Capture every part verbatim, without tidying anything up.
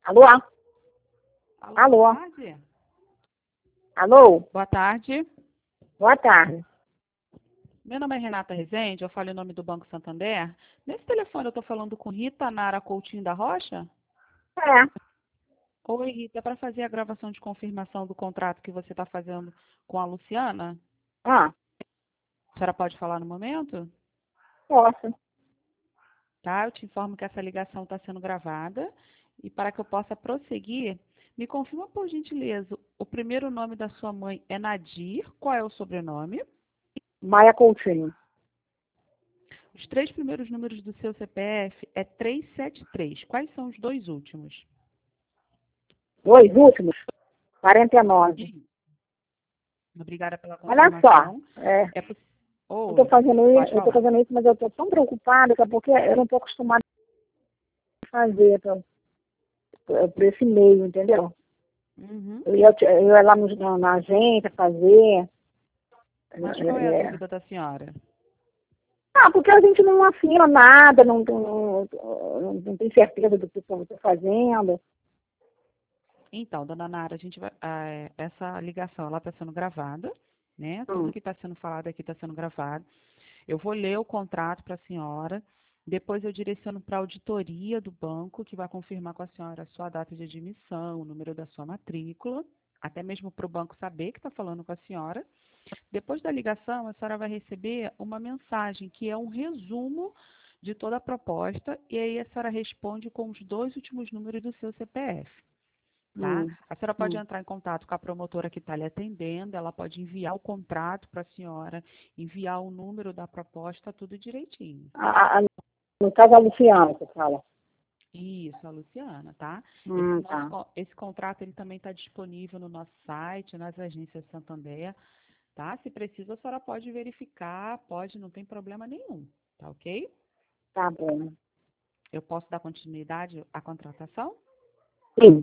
Alô? Alô, Alô? boa tarde. Alô? Boa tarde. Boa tarde. Meu nome é Renata Rezende, eu falo em nome do Banco Santander. Nesse telefone eu estou falando com Rita Nara Coutinho da Rocha? É. Oi, Rita, é para fazer a gravação de confirmação do contrato que você está fazendo com a Luciana? Ah, A senhora pode falar no momento? posso. Tá, eu te informo que essa ligação está sendo gravada e para que eu possa prosseguir, me confirma por gentileza, o primeiro nome da sua mãe é Nadir, qual é o sobrenome? Maia Coutinho. Os três primeiros números do seu C P F é trezentos e setenta e três. Quais são os dois últimos? Dois últimos? quarenta e nove. Ih, Obrigada pela Olha só. confirmação. É, É poss... eu tô Oi, fazendo pode isso, eu tô falar. fazendo isso, mas eu tô tão preocupada que é porque eu não tô acostumada a fazer pra, pra, pra esse meio, entendeu? Uhum. Eu ia, eu ia lá no, na, na agência fazer. Mas qual é a É, dúvida da senhora? ah, porque a gente não assina nada, não, não, não, não tem certeza do que eu estou fazendo. Então, dona Nara, a gente vai, ah, essa ligação ela está sendo gravada, né? Tudo Hum. que está sendo falado aqui está sendo gravado. Eu vou ler o contrato para a senhora, depois eu direciono para a auditoria do banco, que vai confirmar com a senhora a sua data de admissão, o número da sua matrícula, até mesmo para o banco saber que está falando com a senhora. Depois da ligação, a senhora vai receber uma mensagem, que é um resumo de toda a proposta, e aí a senhora responde com os dois últimos números do seu C P F. Tá? Hum. A senhora pode Hum. entrar em contato com a promotora que está lhe atendendo, ela pode enviar o contrato para a senhora, enviar o número da proposta, tudo direitinho. A, a, no caso, a Luciana, você fala. Isso, a Luciana, tá? Esse, Hum, nosso, tá. co- esse contrato ele também está disponível no nosso site, nas agências Santander, tá? Se precisa, a senhora pode verificar, pode, não tem problema nenhum, tá ok? Tá bom. Eu posso dar continuidade à contratação? Sim.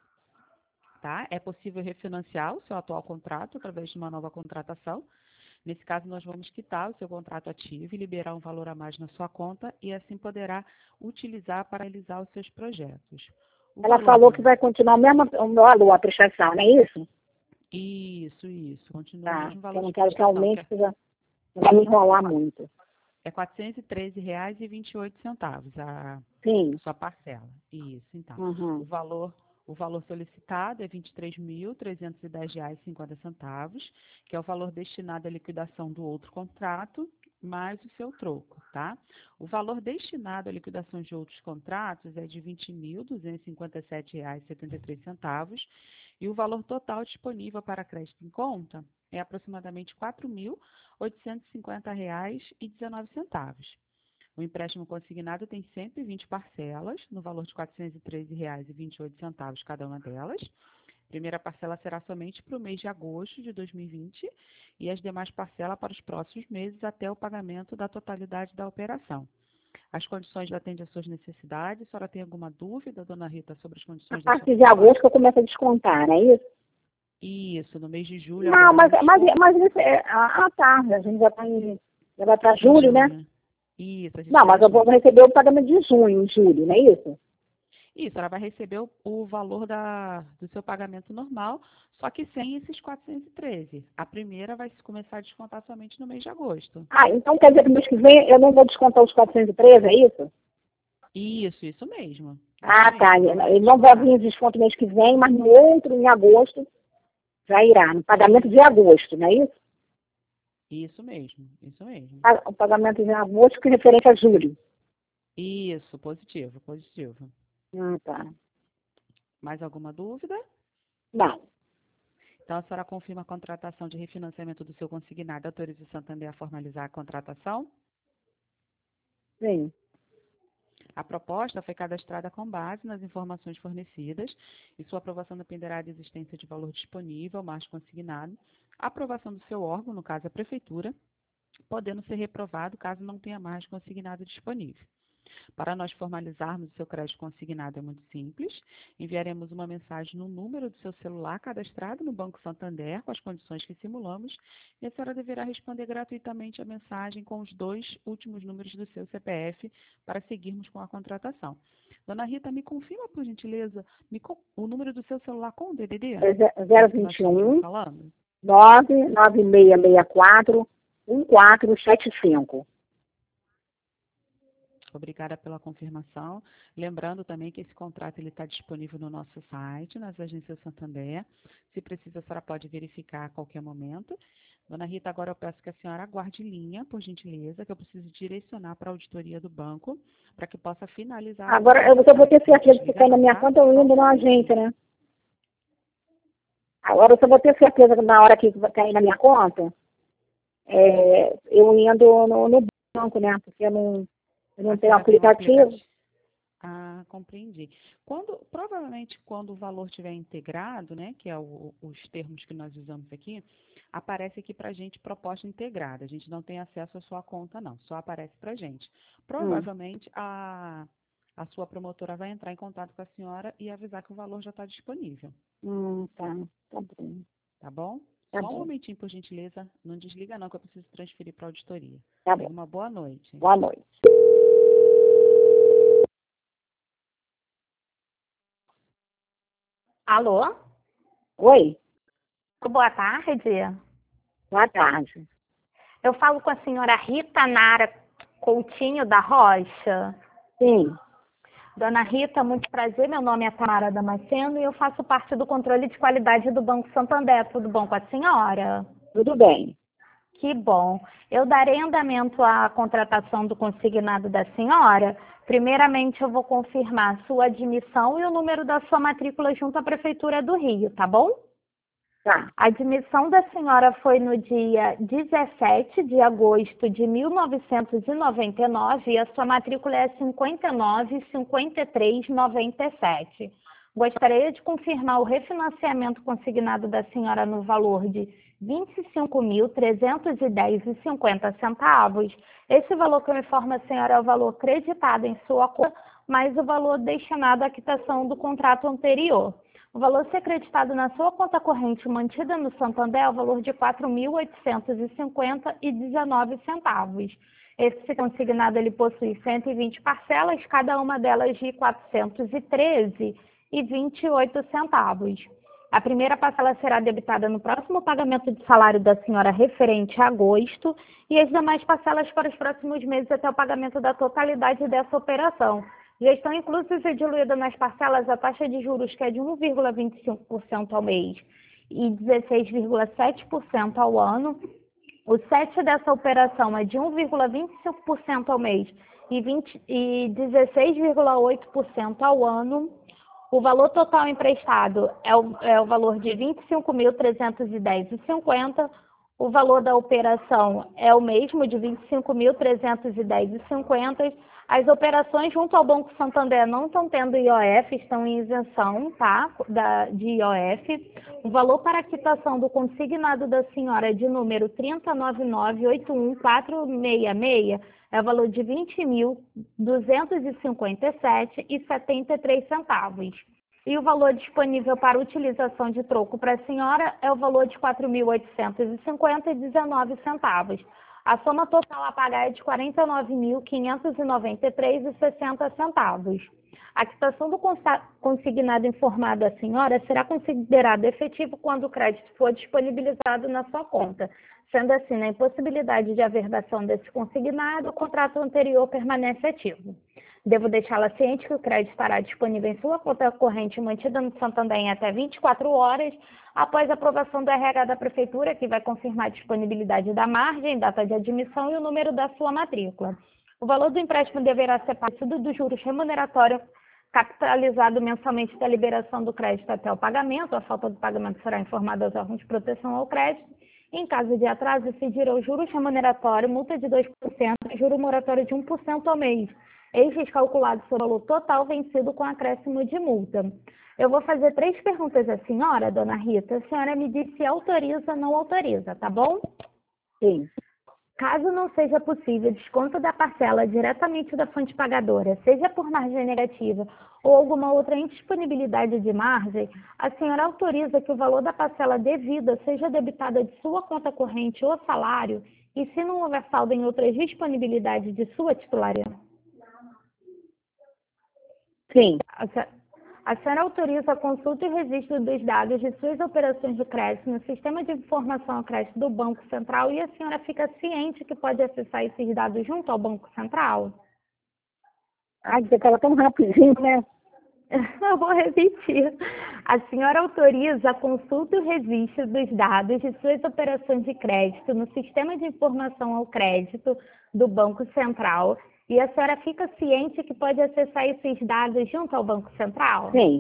Tá? É possível refinanciar o seu atual contrato através de uma nova contratação. Nesse caso, nós vamos quitar o seu contrato ativo e liberar um valor a mais na sua conta e assim poderá utilizar para realizar os seus projetos. O Ela valor falou que do... vai continuar o mesmo o valor, a prestação, não é isso? Isso, isso. Continua o Tá. mesmo Eu valor não de quero que prestação, que aumente, é porque já vai me enrolar muito. é quatrocentos e treze reais e vinte e oito centavos a Sim. sua parcela. Isso, então. O Uhum. valor, o valor solicitado é vinte e três mil trezentos e dez reais e cinquenta centavos, que é o valor destinado à liquidação do outro contrato, mais o seu troco, tá? O valor destinado à liquidação de outros contratos é de vinte mil duzentos e cinquenta e sete reais e setenta e três centavos, e o valor total disponível para crédito em conta é aproximadamente quatro mil oitocentos e cinquenta reais e dezenove centavos. O empréstimo consignado tem cento e vinte parcelas, no valor de quatrocentos e treze reais e vinte e oito centavos cada uma delas. A primeira parcela será somente para o mês de agosto de dois mil e vinte e as demais parcelas para os próximos meses até o pagamento da totalidade da operação. As condições atendem às suas necessidades. A senhora tem alguma dúvida, dona Rita, sobre as A condições da sua partir de proposta? agosto que eu começo a descontar, não é isso? Isso, no mês de julho Não, agora mas, não mas, desconta. mas isso é, ah, tá. A gente já está em, já vai para Em julho, né? julho. Isso, a gente Não, está mas em eu vou julho. receber o pagamento de junho, em julho, não é isso? Isso, ela vai receber o, o valor da, do seu pagamento normal, só que sem esses quatrocentos e treze. A primeira vai começar a descontar somente no mês de agosto. Ah, então quer dizer que mês que vem eu não vou descontar os quatrocentos e treze, é isso? Isso, isso mesmo. Isso Ah, tá. mesmo, não vai ser Ele não vai descontado. vir o desconto mês que vem, mas no outro, em agosto, já irá. No pagamento de agosto, não é isso? Isso mesmo, isso mesmo. Pa- O pagamento de agosto que é referente a julho. Isso, positivo, positivo. Ah, tá. Mais alguma dúvida? Não. Então, a senhora confirma a contratação de refinanciamento do seu consignado, autoriza o Santander a formalizar a contratação? Sim. A proposta foi cadastrada com base nas informações fornecidas e sua aprovação dependerá da existência de valor disponível, mais consignado, a aprovação do seu órgão, no caso a Prefeitura, podendo ser reprovado caso não tenha mais consignado disponível. Para nós formalizarmos o seu crédito consignado é muito simples. Enviaremos uma mensagem no número do seu celular cadastrado no Banco Santander com as condições que simulamos e a senhora deverá responder gratuitamente a mensagem com os dois últimos números do seu C P F para seguirmos com a contratação. Dona Rita, me confirma, por gentileza, me, o número do seu celular com o D D D? É zero vinte e um, falando? nove nove seis seis quatro, um quatro sete cinco. Obrigada pela confirmação. Lembrando também que esse contrato está disponível no nosso site, nas agências Santander. Se precisa, a senhora pode verificar a qualquer momento. Dona Rita, agora eu peço que a senhora aguarde linha, por gentileza, que eu preciso direcionar para a auditoria do banco, para que possa finalizar. Agora, eu só vou ter certeza que cai na minha conta, eu indo na agência, né? Agora, eu só vou ter certeza que na hora que cair na minha conta, é, eu indo no, no banco, né? Porque eu não... Eu não tenho aplicativo. Ah, compreendi. Quando, provavelmente, quando o valor estiver integrado, né, que é o, os termos que nós usamos aqui, aparece aqui para a gente proposta integrada. A gente não tem acesso à sua conta, não. Só aparece para a gente. Provavelmente, hum. a, a sua promotora vai entrar em contato com a senhora e avisar que o valor já está disponível. Hum, tá. Tá bom. Tá bom? Tá Só um bom. momentinho, por gentileza. Não desliga, não, que eu preciso transferir para a auditoria. Tá bom. Uma boa noite. Boa noite. Alô? Oi? Boa tarde. Boa tarde. Eu falo com a senhora Rita Nara Coutinho da Rocha. Sim. Dona Rita, muito prazer. Meu nome é Tamara Damasceno e eu faço parte do controle de qualidade do Banco Santander. Tudo bom com a senhora? Tudo bem. Que bom. Eu darei andamento à contratação do consignado da senhora. Primeiramente, eu vou confirmar a sua admissão e o número da sua matrícula junto à Prefeitura do Rio, tá bom? Tá. A admissão da senhora foi no dia dezessete de agosto de mil novecentos e noventa e nove e a sua matrícula é cinquenta e nove, cinquenta e três, noventa e sete. Gostaria de confirmar o refinanciamento consignado da senhora no valor de vinte e cinco mil, trezentos e dez reais e cinquenta centavos. Esse valor que eu informo a senhora é o valor creditado em sua conta, mais o valor destinado à quitação do contrato anterior. O valor a ser acreditado na sua conta corrente mantida no Santander é o valor de quatro mil oitocentos e cinquenta reais e dezenove centavos. Esse consignado ele possui cento e vinte parcelas, cada uma delas de quatrocentos e treze reais e vinte e oito centavos. A primeira parcela será debitada no próximo pagamento de salário da senhora referente a agosto e as demais parcelas para os próximos meses até o pagamento da totalidade dessa operação. Já estão inclusas e diluídas nas parcelas a taxa de juros que é de um vírgula vinte e cinco por cento ao mês e dezesseis vírgula sete por cento ao ano. O S E T dessa operação é de um vírgula vinte e cinco por cento ao mês e, vinte e dezesseis vírgula oito por cento ao ano. O valor total emprestado é o, é o valor de vinte e cinco mil, trezentos e dez reais e cinquenta centavos. O valor da operação é o mesmo, de vinte e cinco mil, trezentos e dez reais e cinquenta centavos. As operações junto ao Banco Santander não estão tendo I O F, estão em isenção, tá? Da, de I O F. O valor para a quitação do consignado da senhora é de número trinta nove nove oito um quatro seis seis é o valor de vinte mil, duzentos e cinquenta e sete reais e setenta e três centavos. E o valor disponível para utilização de troco para a senhora é o valor de quatro mil oitocentos e cinquenta reais e dezenove centavos. A soma total a pagar é de quarenta e nove mil, quinhentos e noventa e três reais e sessenta centavos. A quitação do consignado informado à senhora será considerado efetivo quando o crédito for disponibilizado na sua conta. Sendo assim, na impossibilidade de averbação desse consignado, o contrato anterior permanece ativo. Devo deixá-la ciente que o crédito estará disponível em sua conta corrente mantida no Santander em até vinte e quatro horas, após a aprovação do R H da Prefeitura, que vai confirmar a disponibilidade da margem, data de admissão e o número da sua matrícula. O valor do empréstimo deverá ser partido dos juros remuneratórios capitalizado mensalmente da liberação do crédito até o pagamento. A falta do pagamento será informada aos órgãos de proteção ao crédito. Em caso de atraso, incidirão juros remuneratórios, multa de dois por cento e juro moratório de um por cento ao mês. Eixos calculados sobre o valor total vencido com acréscimo de multa. Eu vou fazer três perguntas à senhora, dona Rita. A senhora me diz se autoriza ou não autoriza, tá bom? Sim. Caso não seja possível desconto da parcela diretamente da fonte pagadora, seja por margem negativa ou alguma outra indisponibilidade de margem, a senhora autoriza que o valor da parcela devida seja debitada de sua conta corrente ou salário e, se não houver saldo em outras disponibilidades de sua titularidade? Sim. A se- a senhora autoriza a consulta e registro dos dados de suas operações de crédito no sistema de informação ao crédito do Banco Central e a senhora fica ciente que pode acessar esses dados junto ao Banco Central? Ai, você fala tão rapidinho, né? Eu vou repetir. A senhora autoriza a consulta e o registro dos dados de suas operações de crédito no sistema de informação ao crédito do Banco Central e a senhora fica ciente que pode acessar esses dados junto ao Banco Central? Sim.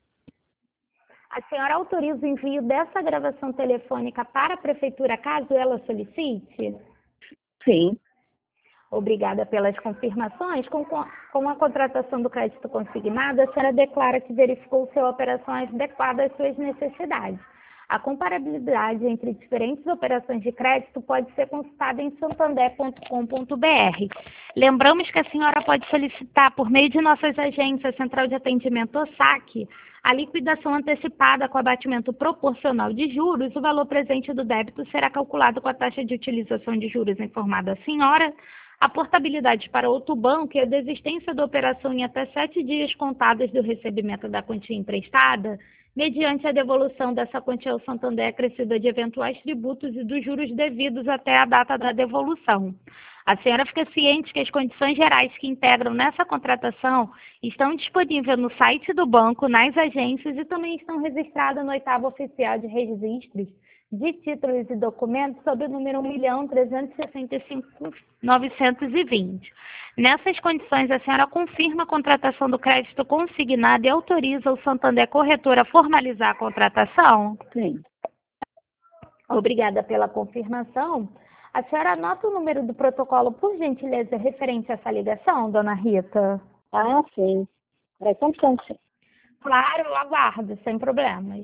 A senhora autoriza o envio dessa gravação telefônica para a Prefeitura, caso ela solicite? Sim. Obrigada pelas confirmações. Com, com a contratação do crédito consignado, a senhora declara que verificou se a operação é adequada às suas necessidades. A comparabilidade entre diferentes operações de crédito pode ser consultada em santander ponto com ponto br. Lembramos que a senhora pode solicitar, por meio de nossas agências, Central de Atendimento ou saque, a liquidação antecipada com abatimento proporcional de juros. O valor presente do débito será calculado com a taxa de utilização de juros informada à senhora, a portabilidade para outro banco e a desistência da operação em até sete dias contados do recebimento da quantia emprestada, mediante a devolução dessa quantia ao Santander acrescida de eventuais tributos e dos juros devidos até a data da devolução. A senhora fica ciente que as condições gerais que integram nessa contratação estão disponíveis no site do banco, nas agências e também estão registradas no oitavo oficial de registros de títulos e documentos sob o número um milhão trezentos e sessenta e cinco mil novecentos e vinte. Nessas condições, a senhora confirma a contratação do crédito consignado e autoriza o Santander Corretor a formalizar a contratação? Sim. Obrigada pela confirmação. A senhora anota o número do protocolo, por gentileza, referente a essa ligação, dona Rita? Ah, sim. Peraí, só um instante. Claro, eu aguardo, sem problemas.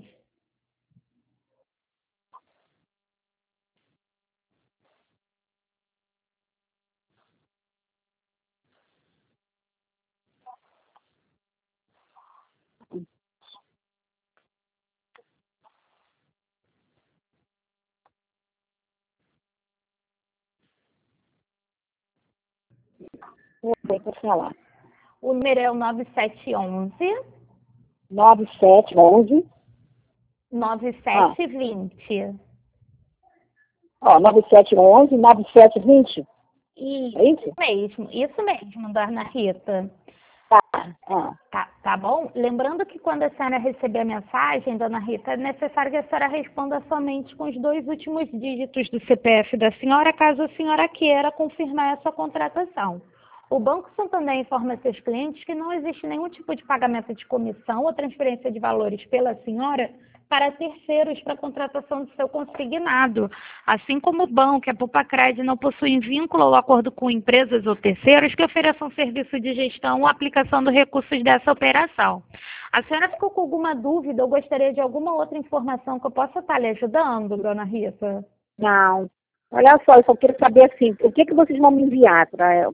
Oi, pode falar. O número é o nove sete um um, nove sete onze. nove sete vinte. Ó, nove sete onze, nove sete vinte. Isso, É isso? mesmo, isso mesmo, dona Rita. Tá. Ah. Tá, tá bom? Lembrando que quando a senhora receber a mensagem, dona Rita, é necessário que a senhora responda somente com os dois últimos dígitos do C P F da senhora, caso a senhora queira confirmar essa contratação. O Banco Santander informa seus clientes que não existe nenhum tipo de pagamento de comissão ou transferência de valores pela senhora para terceiros para a contratação do seu consignado. Assim como o banco e a Pupacred não possuem vínculo ou acordo com empresas ou terceiros que ofereçam serviço de gestão ou aplicação dos recursos dessa operação. A senhora ficou com alguma dúvida ou gostaria de alguma outra informação que eu possa estar lhe ajudando, dona Rita? Não. Olha só, eu só quero saber assim, o que, que vocês vão me enviar para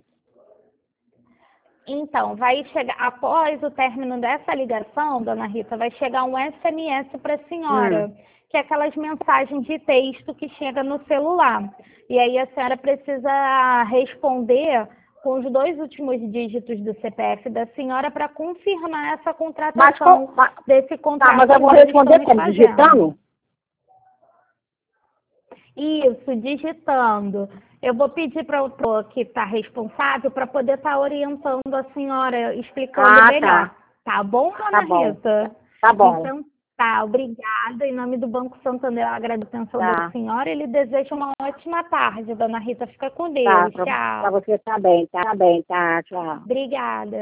Então, vai chegar, após o término dessa ligação, dona Rita, vai chegar um S M S para a senhora, Hum. que é aquelas mensagens de texto que chega no celular. E aí a senhora precisa responder com os dois últimos dígitos do C P F da senhora para confirmar essa contratação Mas, mas, desse contrato. tá, mas eu vou que nós responder estamos como? fazendo. Digitando? Isso, digitando. Eu vou pedir para o que está responsável para poder estar orientando a senhora, explicando Ah, melhor. tá. Tá bom, dona Tá bom. Rita? Tá bom. Então, tá, obrigada. Em nome do Banco Santander, eu agradeço a atenção Tá. da senhora. Ele deseja uma ótima tarde, dona Rita. Fica com Deus. Tá, pra, Tchau. pra você também, tá bem, tá, tchau. Obrigada.